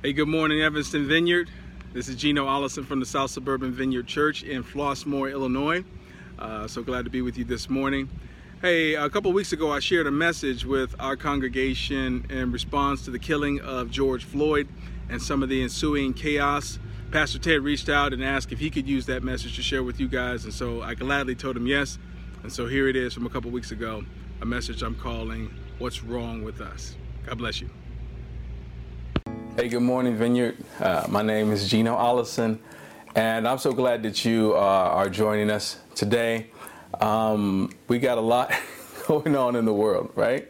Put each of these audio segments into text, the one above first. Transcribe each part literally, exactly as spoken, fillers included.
Hey, good morning, Evanston Vineyard. This is Gino Allison from the South Suburban Vineyard Church in Flossmoor, Illinois. Uh, so glad to be with you this morning. Hey, a couple weeks ago I shared a message with our congregation in response to the killing of George Floyd and some of the ensuing chaos. Pastor Ted reached out and asked if he could use that message to share with you guys, and so I gladly told him yes. And so here it is from a couple weeks ago, a message I'm calling, What's Wrong with Us? God bless you. Hey, good morning, Vineyard. Uh, my name is Gino Allison, and I'm so glad that you uh, are joining us today. Um, we got a lot going on in the world, right?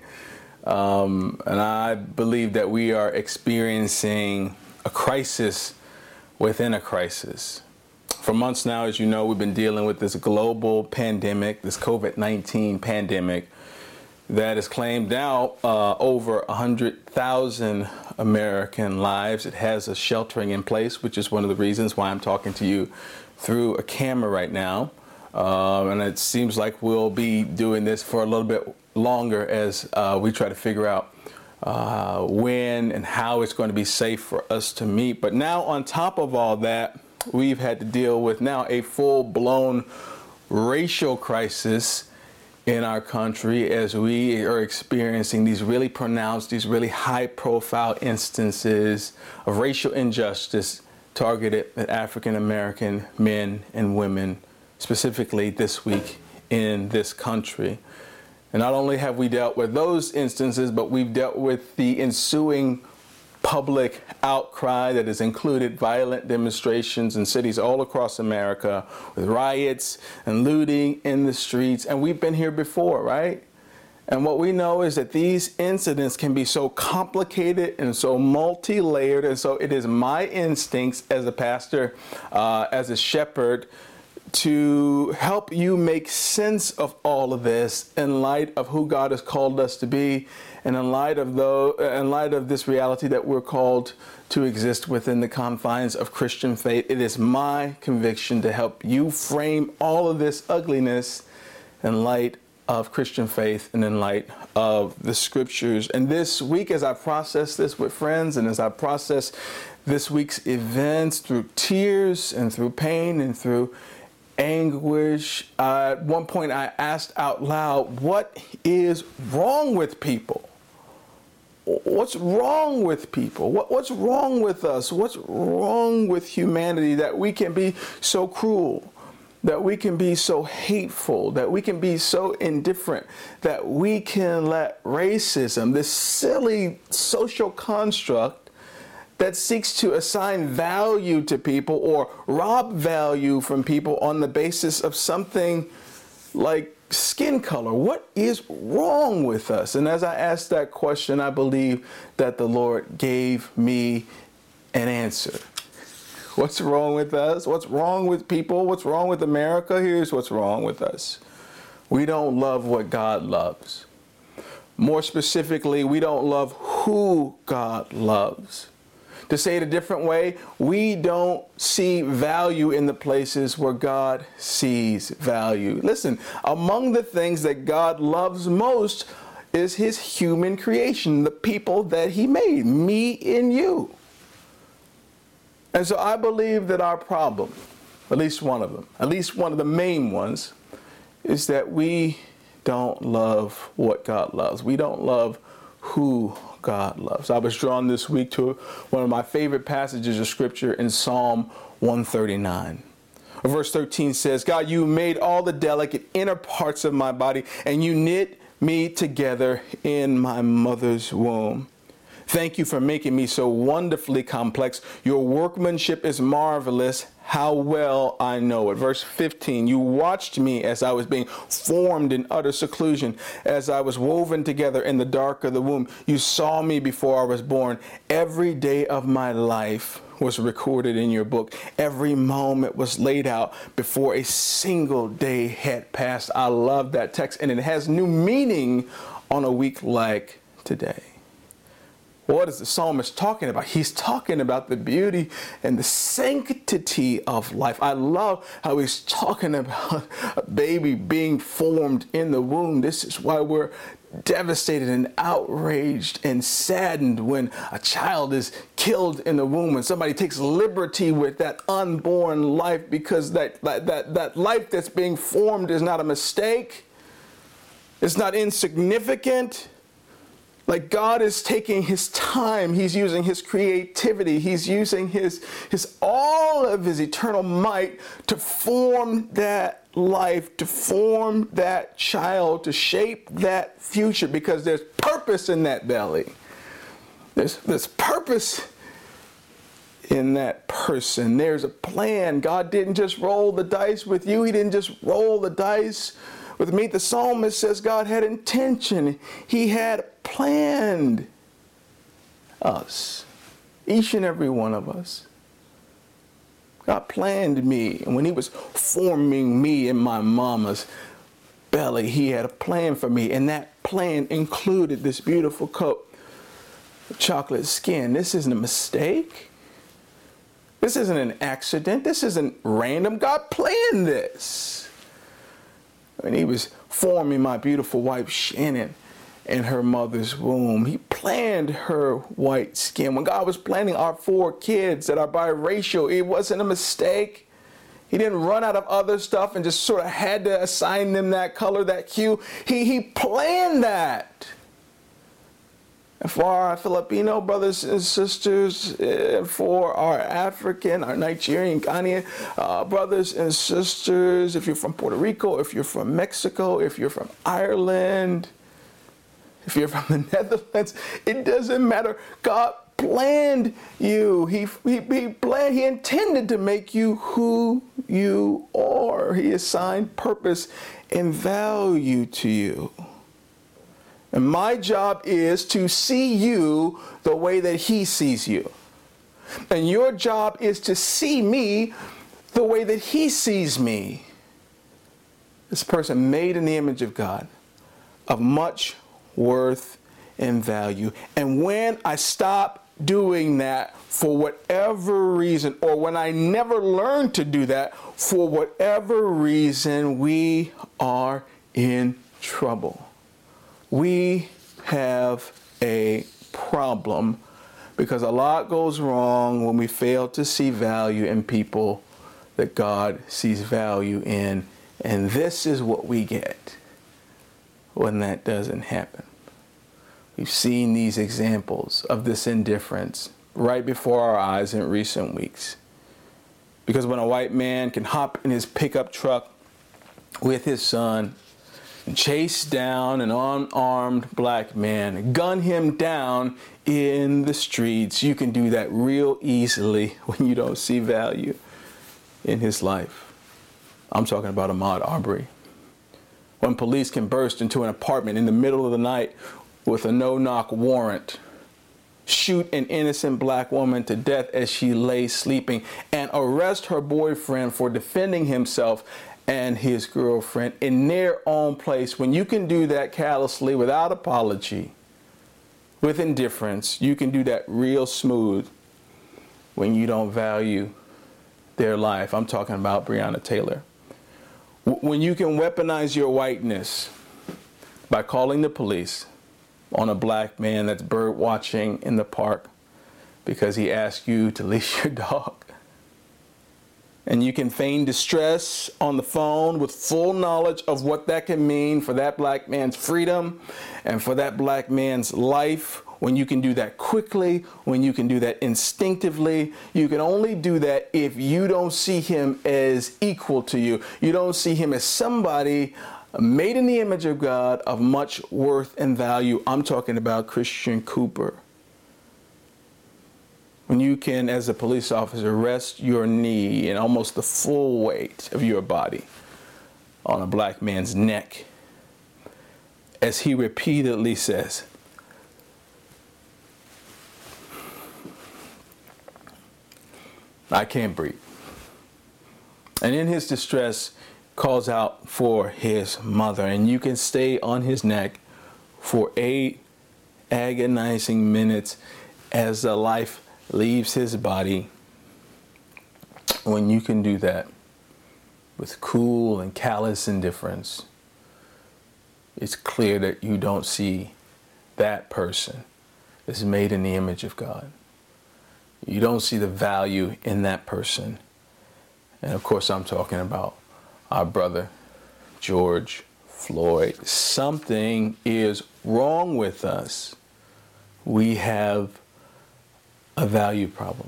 Um, and I believe that we are experiencing a crisis within a crisis. For months now, as you know, we've been dealing with this global pandemic, this COVID nineteen pandemic, that has claimed now uh, over one hundred thousand American lives. It has a sheltering in place, which is one of the reasons why I'm talking to you through a camera right now. Uh, and it seems like we'll be doing this for a little bit longer as uh, we try to figure out uh, when and how it's going to be safe for us to meet. But now on top of all that, we've had to deal with now a full-blown racial crisis in our country as we are experiencing these really pronounced, these really high-profile instances of racial injustice targeted at African American men and women, specifically this week in this country. And not only have we dealt with those instances, but we've dealt with the ensuing public outcry that has included violent demonstrations in cities all across America with riots and looting in the streets. And we've been here before, right? And what we know is that these incidents can be so complicated and so multi-layered. And so it is my instincts as a pastor, uh, as a shepherd, to help you make sense of all of this in light of who God has called us to be, and in light of though, in light of this reality that we're called to exist within the confines of Christian faith. It is my conviction to help you frame all of this ugliness in light of Christian faith and in light of the scriptures. And this week, as I process this with friends, and as I process this week's events through tears and through pain and through anguish, uh, at one point I asked out loud, what is wrong with people? What's wrong with people? What, what's wrong with us? What's wrong with humanity that we can be so cruel, that we can be so hateful, that we can be so indifferent, that we can let racism, this silly social construct that seeks to assign value to people or rob value from people on the basis of something like skin color. What is wrong with us? And as I asked that question, I believe that the Lord gave me an answer. What's wrong with us? What's wrong with people? What's wrong with America? Here's what's wrong with us. We don't love what God loves. More specifically, we don't love who God loves. To say it a different way, we don't see value in the places where God sees value. Listen, among the things that God loves most is his human creation, the people that he made, me and you. And so I believe that our problem, at least one of them, at least one of the main ones, is that we don't love what God loves. We don't love who God loves. I was drawn this week to one of my favorite passages of scripture in Psalm one thirty-nine. Verse thirteen says, God, you made all the delicate inner parts of my body, and you knit me together in my mother's womb. Thank you for making me so wonderfully complex. Your workmanship is marvelous. How well I know it. Verse fifteen, you watched me as I was being formed in utter seclusion, as I was woven together in the dark of the womb. You saw me before I was born. Every day of my life was recorded in your book. Every moment was laid out before a single day had passed. I love that text, and it has new meaning on a week like today. What is the psalmist talking about? He's talking about the beauty and the sanctity of life. I love how he's talking about a baby being formed in the womb. This is why we're devastated and outraged and saddened when a child is killed in the womb and somebody takes liberty with that unborn life, because that, that, that, that life that's being formed is not a mistake. It's not insignificant. Like, God is taking his time. He's using his creativity. He's using his, his all of his eternal might to form that life, to form that child, to shape that future, because there's purpose in that belly. There's, there's purpose in that person. There's a plan. God didn't just roll the dice with you. He didn't just roll the dice with me. The psalmist says God had intention. He had planned us, each and every one of us. God planned me. And when he was forming me in my mama's belly, he had a plan for me. And that plan included this beautiful coat of chocolate skin. This isn't a mistake. This isn't an accident. This isn't random. God planned this. When he was forming my beautiful wife, Shannon, in her mother's womb, he planned her white skin. When God was planning our four kids that are biracial, it wasn't a mistake. He didn't run out of other stuff and just sort of had to assign them that color, that hue. He, he planned that. And for our Filipino brothers and sisters, uh, for our African, our Nigerian, Ghanaian uh, brothers and sisters, if you're from Puerto Rico, if you're from Mexico, if you're from Ireland, if you're from the Netherlands, it doesn't matter. God planned you. He, he, he planned, he intended to make you who you are. He assigned purpose and value to you. And my job is to see you the way that he sees you. And your job is to see me the way that he sees me. This person made in the image of God, of much worth and value. And when I stop doing that for whatever reason, or when I never learn to do that for whatever reason, we are in trouble. We have a problem, because a lot goes wrong when we fail to see value in people that God sees value in. And this is what we get when that doesn't happen. We've seen these examples of this indifference right before our eyes in recent weeks. Because when a white man can hop in his pickup truck with his son and chase down an unarmed black man, gun him down in the streets, you can do that real easily when you don't see value in his life. I'm talking about Ahmaud Arbery. When police can burst into an apartment in the middle of the night with a no-knock warrant, shoot an innocent black woman to death as she lay sleeping, and arrest her boyfriend for defending himself and his girlfriend in their own place. When you can do that callously, without apology, with indifference, you can do that real smooth when you don't value their life. I'm talking about Breonna Taylor. When you can weaponize your whiteness by calling the police on a black man that's bird watching in the park because he asked you to leash your dog. And you can feign distress on the phone with full knowledge of what that can mean for that black man's freedom and for that black man's life. When you can do that quickly, when you can do that instinctively, you can only do that if you don't see him as equal to you. You don't see him as somebody made in the image of God, of much worth and value. I'm talking about Christian Cooper. When you can, as a police officer, rest your knee and almost the full weight of your body on a black man's neck, as he repeatedly says, I can't breathe. And in his distress, calls out for his mother. And you can stay on his neck for eight agonizing minutes as the life leaves his body. When you can do that with cool and callous indifference, it's clear that you don't see that person as made in the image of God. You don't see the value in that person. And of course, I'm talking about our brother, George Floyd. Something is wrong with us. We have a value problem.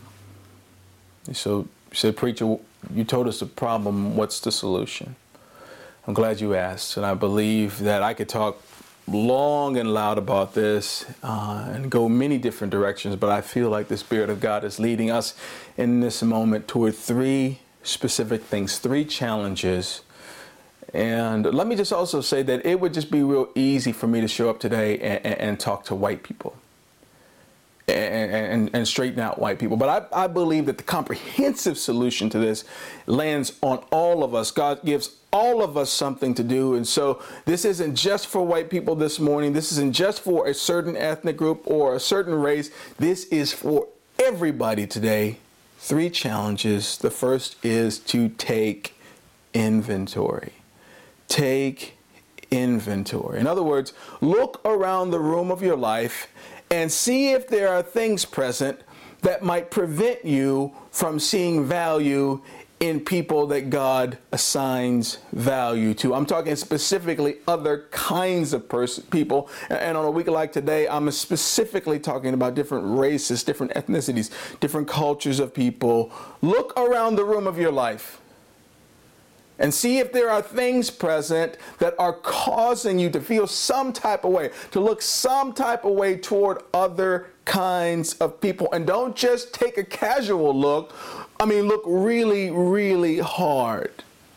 So you said, preacher, you told us the problem. What's the solution? I'm glad you asked. And I believe that I could talk long and loud about this uh, and go many different directions, but I feel like the Spirit of God is leading us in this moment toward three specific things, three challenges. And let me just also say that it would just be real easy for me to show up today and, and, and talk to white people and, and, and straighten out white people. But I, I believe that the comprehensive solution to this lands on all of us. God gives all of us something to do. And so this isn't just for white people this morning. This isn't just for a certain ethnic group or a certain race. This is for everybody today. Three challenges. The first is to take inventory. Take inventory. In other words, look around the room of your life and see if there are things present that might prevent you from seeing value in people that God assigns value to. I'm talking specifically other kinds of pers- people. And on a week like today, I'm specifically talking about different races, different ethnicities, different cultures of people. Look around the room of your life and see if there are things present that are causing you to feel some type of way, to look some type of way toward other kinds of people. And don't just take a casual look. I mean, look really, really hard.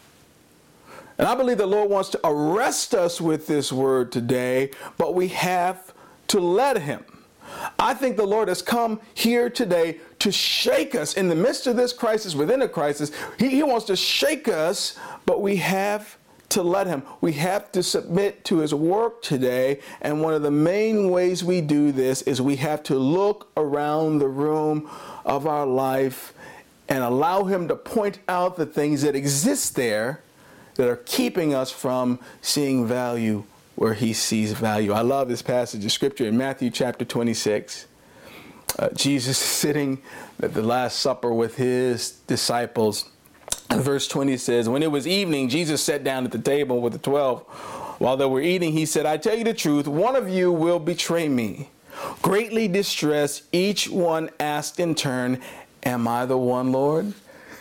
And I believe the Lord wants to arrest us with this word today, but we have to let Him. I think the Lord has come here today to shake us in the midst of this crisis, within a crisis. He, he wants to shake us, but we have to let Him. We have to submit to His work today. And one of the main ways we do this is we have to look around the room of our life and allow Him to point out the things that exist there that are keeping us from seeing value where He sees value. I love this passage of Scripture in Matthew chapter twenty-six. Uh, Jesus is sitting at the Last Supper with His disciples. And verse twenty says, when it was evening, Jesus sat down at the table with the twelve. While they were eating, He said, I tell you the truth, one of you will betray me. Greatly distressed, each one asked in turn, am I the one, Lord?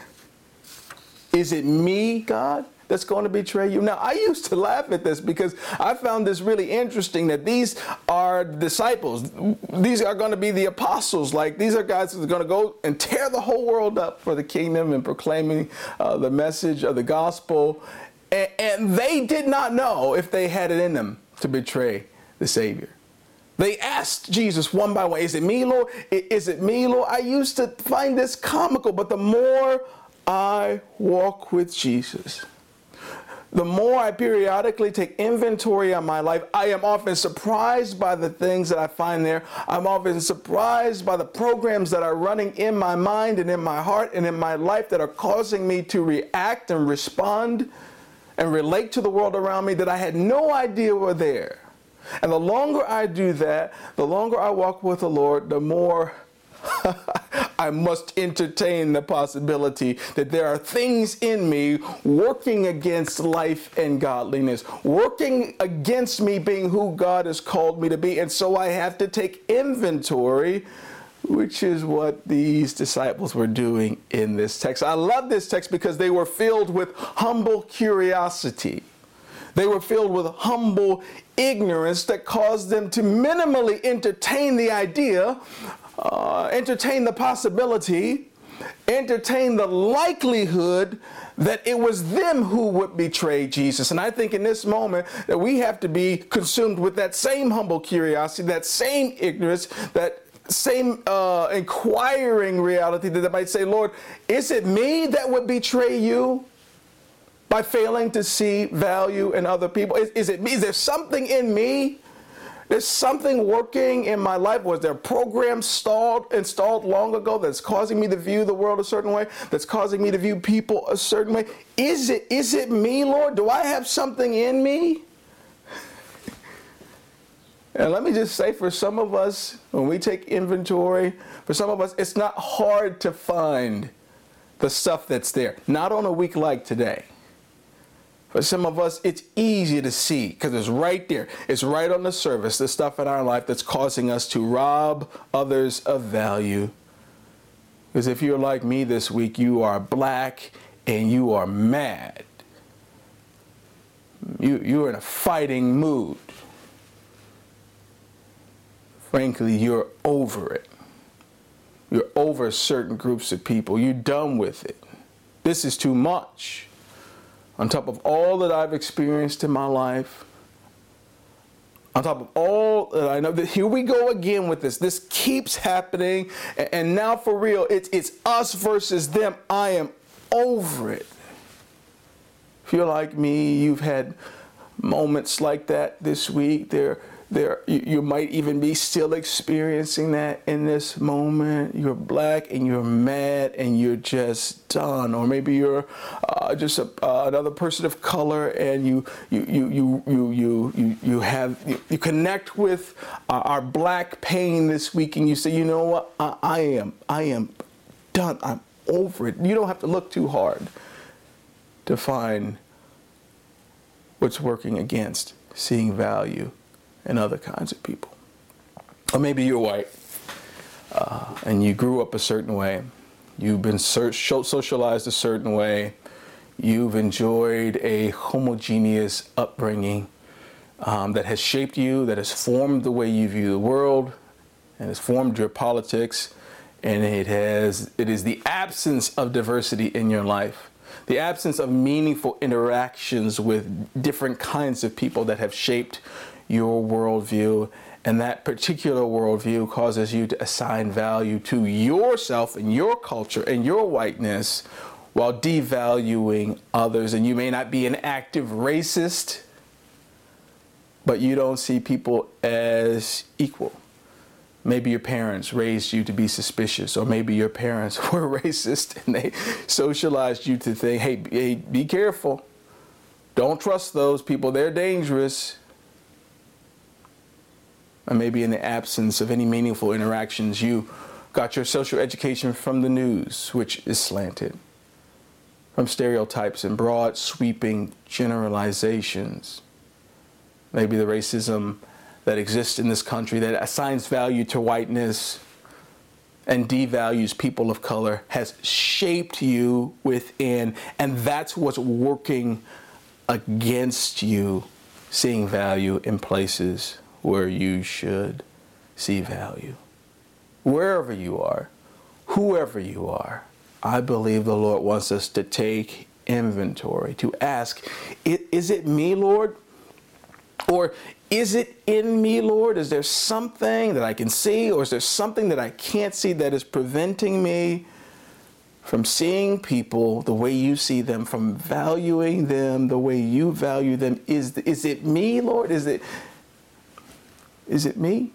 Is it me, God, that's going to betray you? Now, I used to laugh at this because I found this really interesting that these are disciples. These are going to be the apostles. Like, these are guys who are going to go and tear the whole world up for the kingdom and proclaiming uh, the message of the gospel. And, and they did not know if they had it in them to betray the Savior. They asked Jesus one by one, is it me, Lord? Is it me, Lord? I used to find this comical, but the more I walk with Jesus, the more I periodically take inventory of my life, I am often surprised by the things that I find there. I'm often surprised by the programs that are running in my mind and in my heart and in my life that are causing me to react and respond and relate to the world around me that I had no idea were there. And the longer I do that, the longer I walk with the Lord, the more I must entertain the possibility that there are things in me working against life and godliness, working against me being who God has called me to be. And so I have to take inventory, which is what these disciples were doing in this text. I love this text because they were filled with humble curiosity. They were filled with humble ignorance that caused them to minimally entertain the idea, uh, entertain the possibility, entertain the likelihood that it was them who would betray Jesus. And I think in this moment that we have to be consumed with that same humble curiosity, that same ignorance, that same uh, inquiring reality that they might say, Lord, is it me that would betray you? By failing to see value in other people? Is, is it me? Is there something in me? There's something working in my life. Was there a program stalled, installed long ago that's causing me to view the world a certain way? That's causing me to view people a certain way? Is it, is it me, Lord? Do I have something in me And let me just say, for some of us, when we take inventory, for some of us, it's not hard to find the stuff that's there. Not on a week like today. For some of us, it's easy to see because it's right there. It's right on the surface, the stuff in our life that's causing us to rob others of value. Because if you're like me this week, you are black and you are mad. You, you're in a fighting mood. Frankly, you're over it. You're over certain groups of people. You're done with it. This is too much. On top of all that I've experienced in my life, on top of all that I know, that here we go again with this. This keeps happening. And now for real, it's, it's us versus them. I am over it. If you're like me, you've had moments like that this week. There, there, you, you might even be still experiencing that in this moment. You're black and you're mad and you're just done. Or maybe you're uh, just a, uh, another person of color and you, you, you, you, you, you, you, you have, you, you connect with uh, our black pain this week, and you say, you know what, I, I am, I am done. I'm over it. You don't have to look too hard to find what's working against seeing value in other kinds of people. Or maybe you're white uh, and you grew up a certain way. You've been socialized a certain way. You've enjoyed a homogeneous upbringing um, that has shaped you, that has formed the way you view the world, and has formed your politics. And it has, it is the absence of diversity in your life, the absence of meaningful interactions with different kinds of people that have shaped your worldview. And that particular worldview causes you to assign value to yourself and your culture and your whiteness while devaluing others. And you may not be an active racist, but you don't see people as equal. Maybe your parents raised you to be suspicious, or maybe your parents were racist and they socialized you to think, hey, hey, be careful. Don't trust those people. They're dangerous. Or maybe in the absence of any meaningful interactions, you got your social education from the news, which is slanted, from stereotypes and broad sweeping generalizations. Maybe the racism that exists in this country that assigns value to whiteness and devalues people of color has shaped you within, and that's what's working against you seeing value in places where you should see value. Wherever you are, whoever you are, I believe the Lord wants us to take inventory, to ask, is it me, Lord? Or is it in me, Lord? Is there something that I can see, or is there something that I can't see that is preventing me from seeing people the way you see them, from valuing them the way you value them? Is, is it me, Lord? Is it, is it me?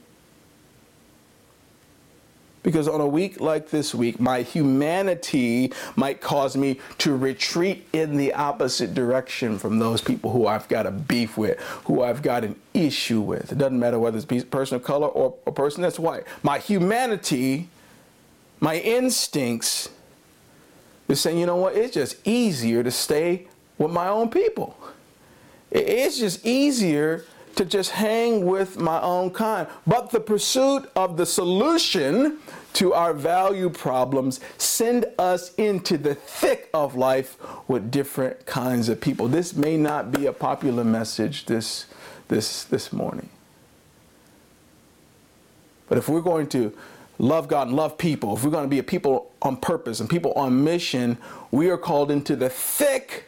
Because on a week like this week, my humanity might cause me to retreat in the opposite direction from those people who I've got a beef with, who I've got an issue with. It doesn't matter whether it's a person of color or a person that's white. My humanity, my instincts is saying, you know what, it's just easier to stay with my own people. It's just easier to just hang with my own kind. But the pursuit of the solution to our value problems send us into the thick of life with different kinds of people. This may not be a popular message this, this, this morning. But if we're going to love God and love people, if we're going to be a people on purpose and people on mission, we are called into the thick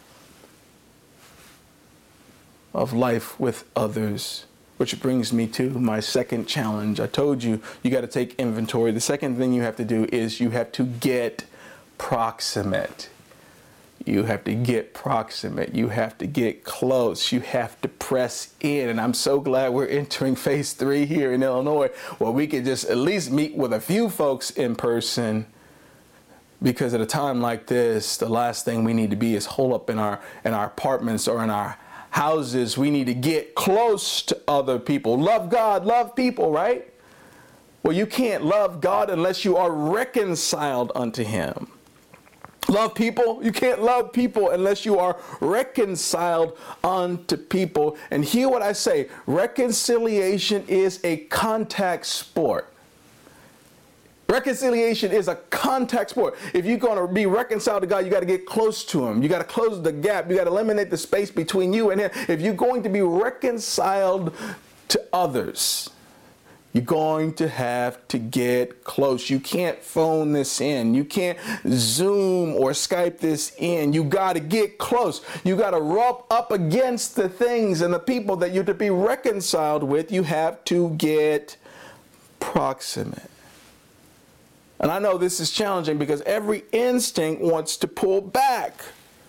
of life with others. Which brings me to my second challenge. I told you, you got to take inventory. The second thing you have to do is you have to get proximate. You have to get proximate. You have to get close. You have to press in. And I'm so glad we're entering phase three here in Illinois, where we can just at least meet with a few folks in person. Because at a time like this, the last thing we need to be is holed up in our in our apartments or in our houses, we need to get close to other people. Love God, love people, right? Well, you can't love God unless you are reconciled unto him. Love people, you can't love people unless you are reconciled unto people. And hear what I say, reconciliation is a contact sport. Reconciliation is a contact sport. If you're going to be reconciled to God, you got to get close to him. You got to close the gap. You got to eliminate the space between you and him. If you're going to be reconciled to others, you're going to have to get close. You can't phone this in. You can't Zoom or Skype this in. You got to get close. You got to rub up against the things and the people that you're to be reconciled with. You have to get proximate. And I know this is challenging because every instinct wants to pull back.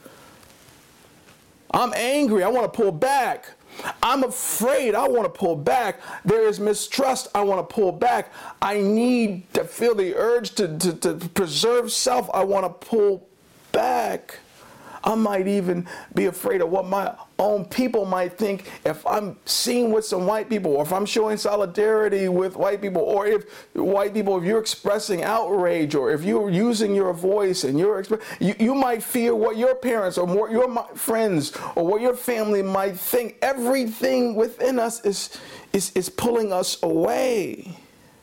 I'm angry. I want to pull back. I'm afraid. I want to pull back. There is mistrust. I want to pull back. I need to feel the urge to, to, to preserve self. I want to pull back. I might even be afraid of what my own people might think if I'm seen with some white people, or if I'm showing solidarity with white people, or if white people, if you're expressing outrage, or if you're using your voice and you're express, you, you might fear what your parents or more, your friends or what your family might think. Everything within us is, is, is pulling us away.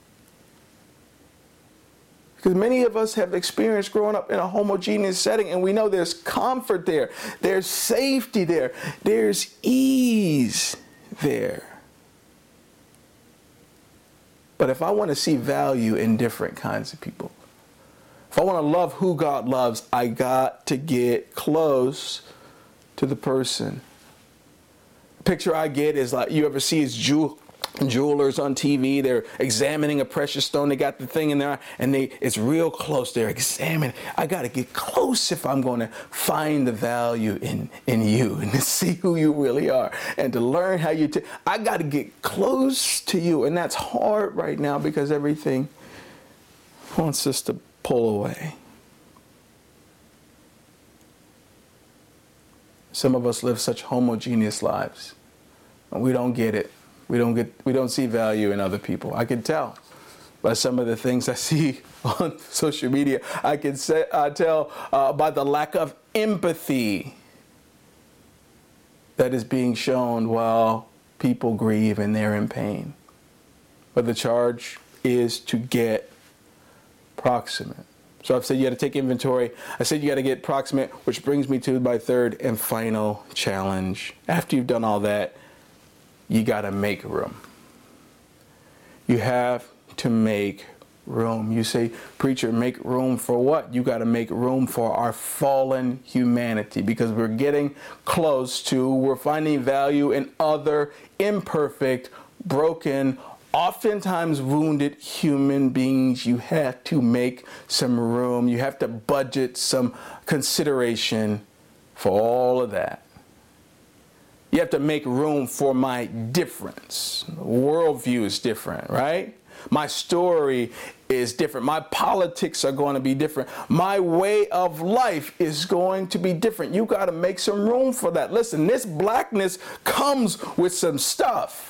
Because many of us have experienced growing up in a homogeneous setting, and we know there's comfort there, there's safety there, there's ease there. But if I want to see value in different kinds of people, if I want to love who God loves, I got to get close to the person. The picture I get is like, you ever see his jewel? Jewelers on T V, they're examining a precious stone. They got the thing in there and they it's real close. They're examining. I got to get close if I'm going to find the value in, in you and to see who you really are and to learn how you, t- I got to get close to you. And that's hard right now because everything wants us to pull away. Some of us live such homogeneous lives and we don't get it. We don't get, we don't see value in other people. I can tell by some of the things I see on social media. I can say, uh, tell uh, by the lack of empathy that is being shown while people grieve and they're in pain. But the charge is to get proximate. So I've said you got to take inventory. I said you got to get proximate, which brings me to my third and final challenge. After you've done all that, you got to make room. You have to make room. You say, preacher, make room for what? You got to make room for our fallen humanity because we're getting close to, we're finding value in other imperfect, broken, oftentimes wounded human beings. You have to make some room. You have to budget some consideration for all of that. You have to make room for my difference. Worldview is different, right? My story is different. My politics are going to be different. My way of life is going to be different. You got to make some room for that. Listen, this blackness comes with some stuff.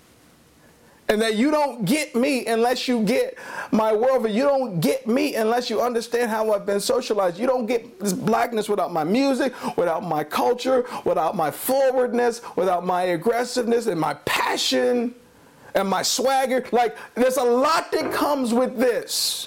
And that you don't get me unless you get my worldview. You don't get me unless you understand how I've been socialized. You don't get this blackness without my music, without my culture, without my forwardness, without my aggressiveness and my passion and my swagger. Like, there's a lot that comes with this.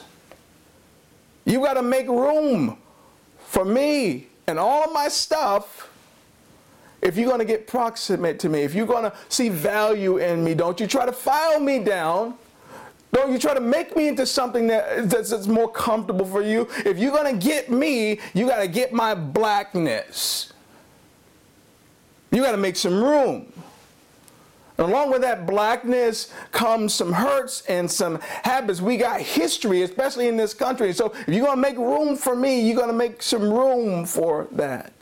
You got to make room for me and all of my stuff. If you're going to get proximate to me, if you're going to see value in me, don't you try to file me down. Don't you try to make me into something that, that's, that's more comfortable for you. If you're going to get me, you got to get my blackness. You got to make some room. And along with that blackness comes some hurts and some habits. We got history, especially in this country. So if you're going to make room for me, you're going to make some room for that.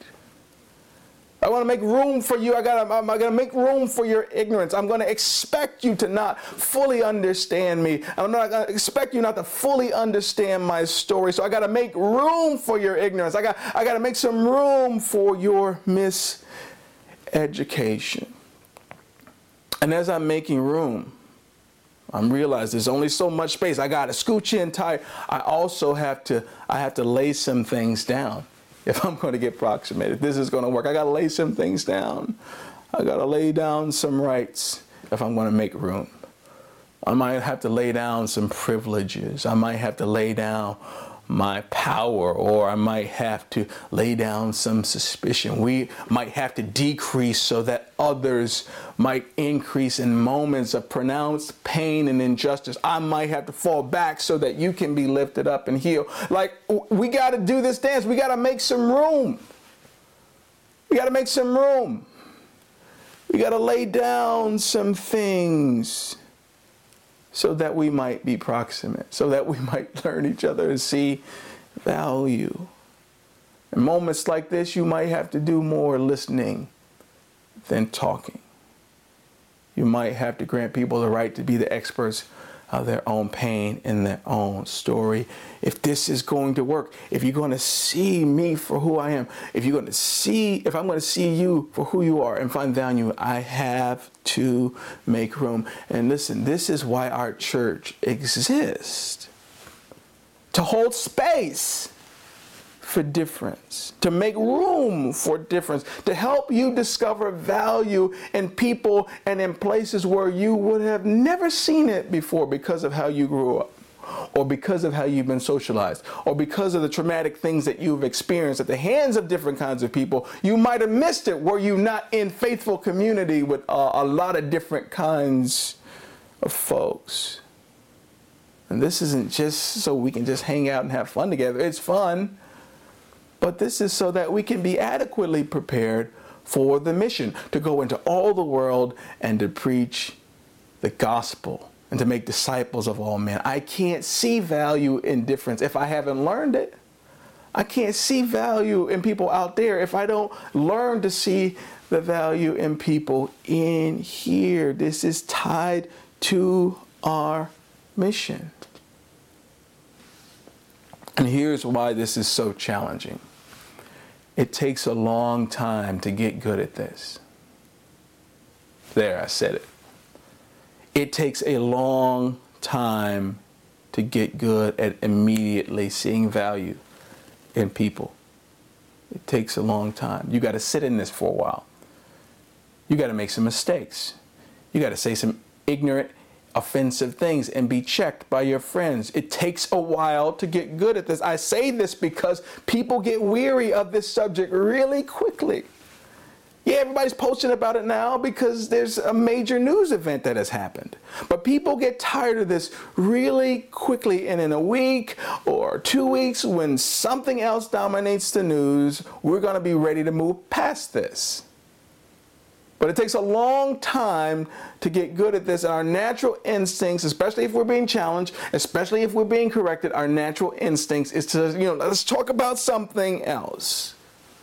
I want to make room for you. I got I'm going to make room for your ignorance. I'm going to expect you to not fully understand me. I'm not going to expect you not to fully understand my story. So I got to make room for your ignorance. I got I got to make some room for your miseducation. education. And as I'm making room, I'm realizing there's only so much space. I got to scooch in tight. I also have to, I have to lay some things down. If I'm going to get proximate, if this is going to work, I got to lay some things down. I got to lay down some rights if I'm going to make room. I might have to lay down some privileges. I might have to lay down my power, or I might have to lay down some suspicion. We might have to decrease so that others might increase in moments of pronounced pain and injustice. I might have to fall back so that you can be lifted up and healed. Like, we got to do this dance. We got to make some room. We got to make some room. We got to lay down some things so that we might be proximate, so that we might learn each other and see value. In moments like this, you might have to do more listening than talking. You might have to grant people the right to be the experts of their own pain and their own story. If this is going to work, if you're going to see me for who I am, if you're going to see, if I'm going to see you for who you are and find value, I have to make room. And listen, this is why our church exists. To hold space for difference, to make room for difference, to help you discover value in people and in places where you would have never seen it before because of how you grew up, or because of how you've been socialized, or because of the traumatic things that you've experienced at the hands of different kinds of people. You might have missed it were you not in faithful community with uh, a lot of different kinds of folks. And this isn't just so we can just hang out and have fun together. It's fun. But this is so that we can be adequately prepared for the mission to go into all the world and to preach the gospel and to make disciples of all men. I can't see value in difference if I haven't learned it. I can't see value in people out there if I don't learn to see the value in people in here. This is tied to our mission. And here's why this is so challenging. It takes a long time to get good at this. There, I said it. It takes a long time to get good at immediately seeing value in people. It takes a long time. You got to sit in this for a while. You got to make some mistakes. You got to say some ignorant, offensive things and be checked by your friends. It takes a while to get good at this. I say this because people get weary of this subject really quickly. Yeah, everybody's posting about it now because there's a major news event that has happened. But people get tired of this really quickly, and in a week or two weeks, when something else dominates the news, we're going to be ready to move past this. But it takes a long time to get good at this. And our natural instincts, especially if we're being challenged, especially if we're being corrected, our natural instincts is to, you know, let's talk about something else.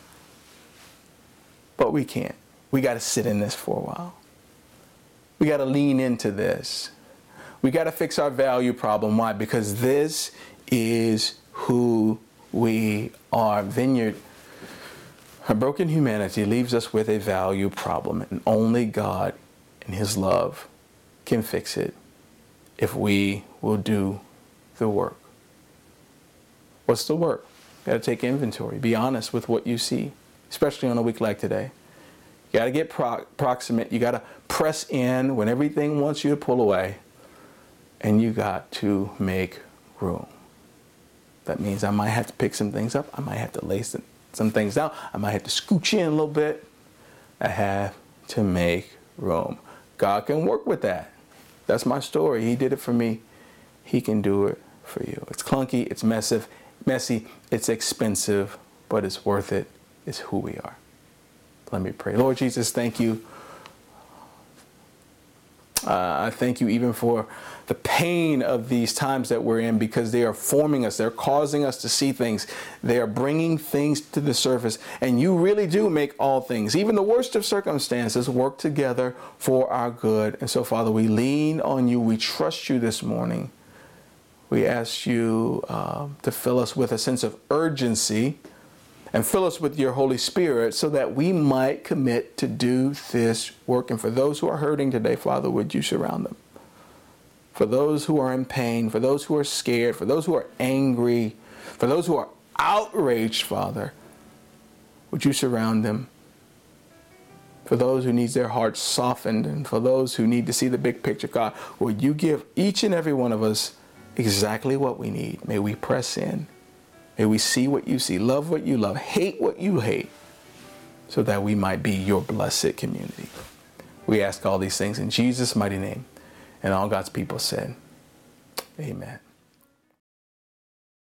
But we can't. We got to sit in this for a while. We got to lean into this. We got to fix our value problem. Why? Because this is who we are. Vineyard. A broken humanity leaves us with a value problem, and only God in His love can fix it if we will do the work. What's the work? You got to take inventory. Be honest with what you see, especially on a week like today. You got to get pro- proximate. You got to press in when everything wants you to pull away, and you got to make room. That means I might have to pick some things up. I might have to lay some some things down. I might have to scooch in a little bit. I have to make room. God can work with that. That's my story. He did it for me. He can do it for you. It's clunky, it's messy, messy, it's expensive, but it's worth it. It's who we are. Let me pray. Lord Jesus, thank you. Uh, I thank you even for the pain of these times that we're in, because they are forming us. They're causing us to see things. They are bringing things to the surface. And you really do make all things, even the worst of circumstances, work together for our good. And so, Father, we lean on you. We trust you this morning. We ask you uh, to fill us with a sense of urgency And fill us with your Holy Spirit so that we might commit to do this work. And for those who are hurting today, Father, would you surround them? For those who are in pain, for those who are scared, for those who are angry, for those who are outraged, Father, would you surround them? For those who need their hearts softened, and for those who need to see the big picture, God, would you give each and every one of us exactly what we need? May we press in. May we see what you see, love what you love, hate what you hate, so that we might be your blessed community. We ask all these things in Jesus' mighty name. And all God's people said, amen.